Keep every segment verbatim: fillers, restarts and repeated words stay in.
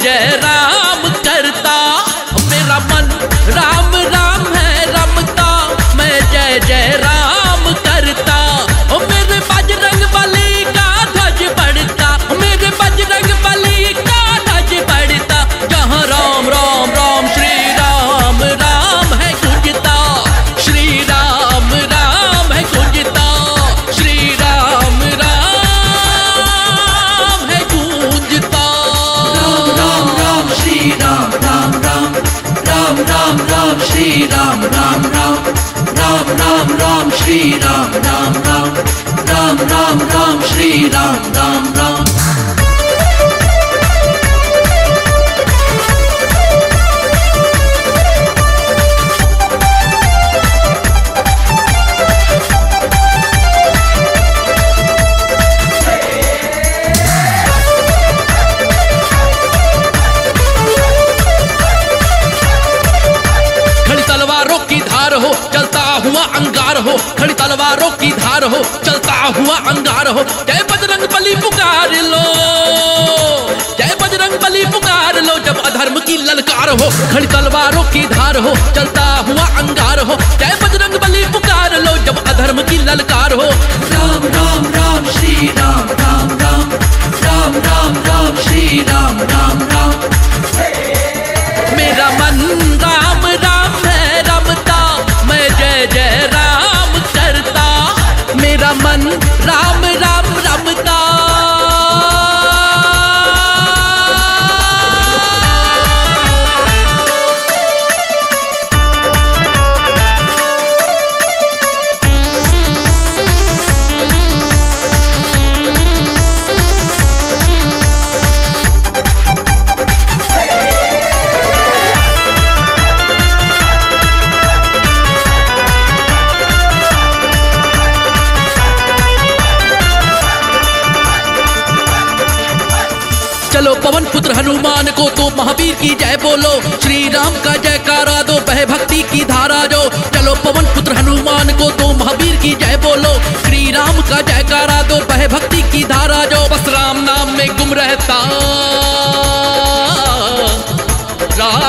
जय राम करता। मेरा मन राम राम है रमता, मैं जय जय राम करता। ओ मेरे बजरंग बली का ध्वज बढ़ता, मेरे बजरंग बली का ध्वज बढ़ता। जहाँ राम राम राम श्री राम राम है गुंजता, श्री राम राम है गुंजता, श्री राम राम है गूंजता। राम राम राम श्री राम राम राम, राम राम राम श्री राम राम राम, राम राम राम श्री राम राम राम, राम राम राम श्री राम राम राम। हो चलता हुआ अंगार हो, खड़ी तलवारों की धार हो चलता हुआ अंगार हो। जय बजरंग बली पुकार लो, जय बजरंग बली पुकार लो। जब अधर्म की ललकार हो, खड़ी तलवारों की धार हो चलता हुआ अंगार हो। जय बजरंग बली पुकार लो, जब अधर्म की ललकार हो। राम राम राम श्री राम राम राम, राम राम राम श्री राम राम राम। मेरा मन राम राम है रमता, मैं जय जय राम करता। मेरा मन राम राम रमता। चलो पवन पुत्र हनुमान को तो महावीर की जय बोलो, श्री राम का जयकारा दो बह भक्ति की धारा जो। चलो पवन पुत्र हनुमान को तो महावीर की जय बोलो, श्री राम का जयकारा दो बह भक्ति की धारा जो। बस राम नाम में गुम रहता राम,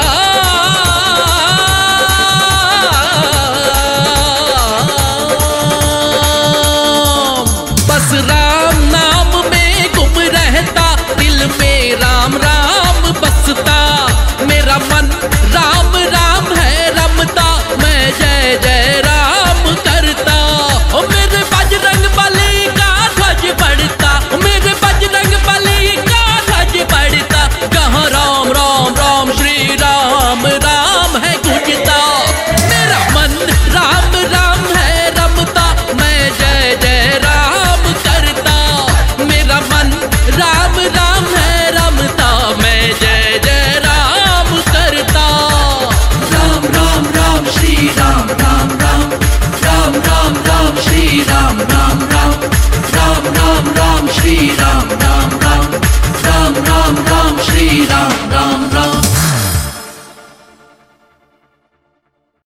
बस राम नाम में गुम रहता, दिल में राम राम बसता। मेरा मन राम राम है रमता, मैं जय जय राम करता। ओ मेरे बजरंग बली का ध्वज बढ़ता, मेरे बजरंग बली का ध्वज बढ़ता। जहाँ राम राम राम श्री राम राम है गुंजता। मेरा मन राम राम है रमता, मैं जय जय राम करता। मेरा मन राम राम है रमता, मैं जय जय राम करता। राम राम राम श्री राम राम राम, राम राम राम श्री राम राम राम, राम राम राम श्री राम राम राम।